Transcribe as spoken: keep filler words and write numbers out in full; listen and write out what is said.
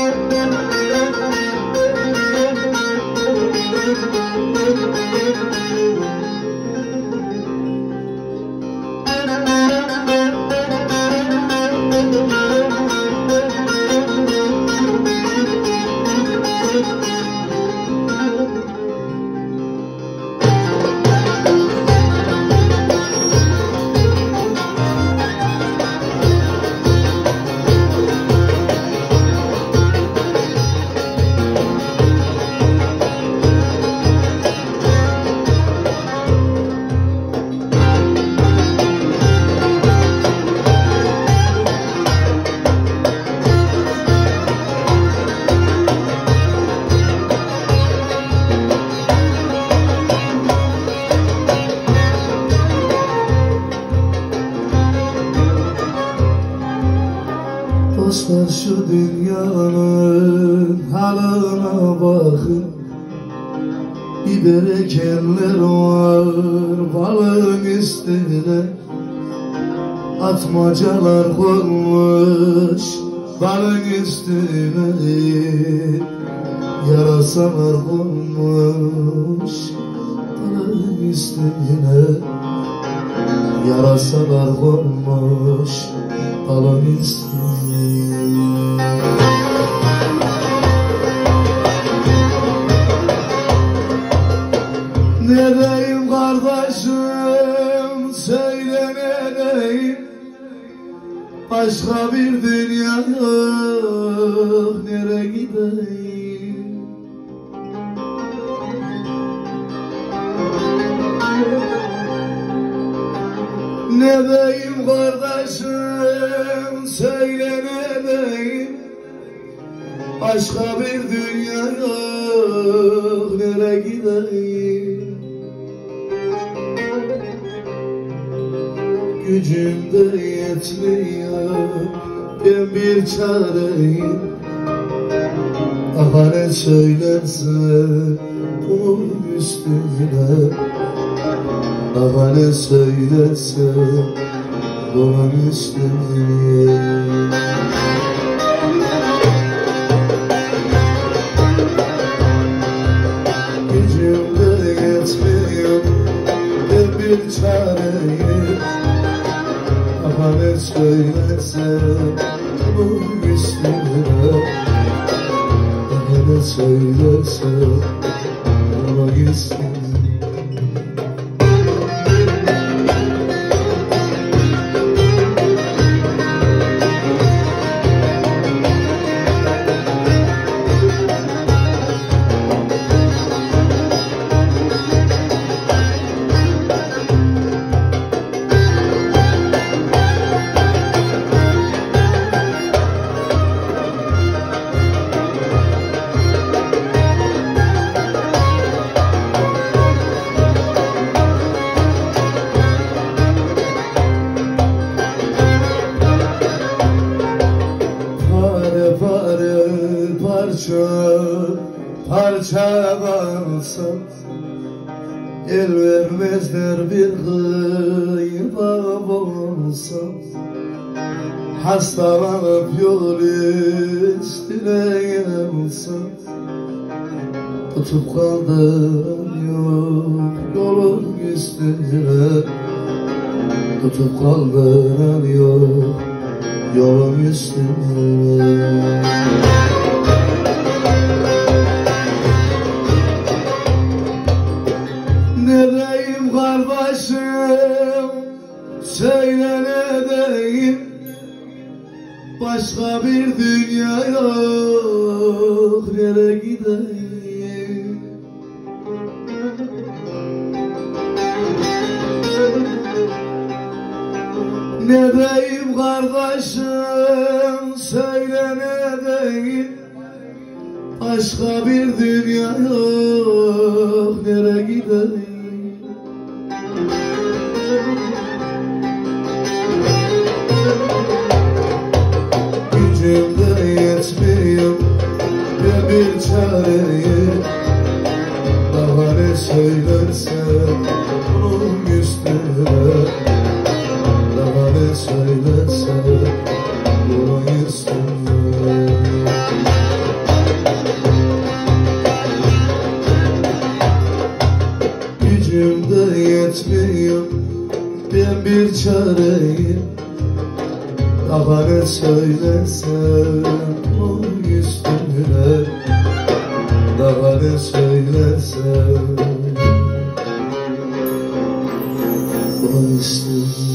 Dostlar, şu dünyanın haline bakın. Bir berekeller var balın üstüne, atmacalar konmuş balın üstüne, yarasalar konmuş balın üstüne, yarasalar konmuş balın üstüne. Nereyim kardeşim, söyle nereyim? Başka bir dünya yok, nereye gideyim? Nereyim kardeşim, söyle nereyim? Başka bir dünya yok, nereye gideyim? Gücüm de yetmiyor, ben bir çareyim. Daha ne söylerse bunun üstüne, daha ne söylerse bunun üstüne. Gücüm de yetmiyor, ben bir çareyim. Daha ne söylerse bunun üstüne, daha ne söylerse bunun üstüne. Parça parça kalsam, el vermezler bir kıyma olsam. Hastalanıp yol üstüne gelsem, tutup kaldım yok yolun üstüne, tutup kaldım yok yolun üstüne. Nereyim kardeşim, söyle nereyim? Başka bir dünya yok, nereye gideyim? Nereyim kardeşim, söyle nereyim? Başka bir dünya yok, nereye gideyim? Gücüm de yetmiyor, ben bir çareyim. Daha ne söylersem bunun üstüne, daha ne söylersem bunun üstüne. etmiyor ben bir çareyi. Daha ne söylersem onun üstüne, daha ne söylersem onun üstüne.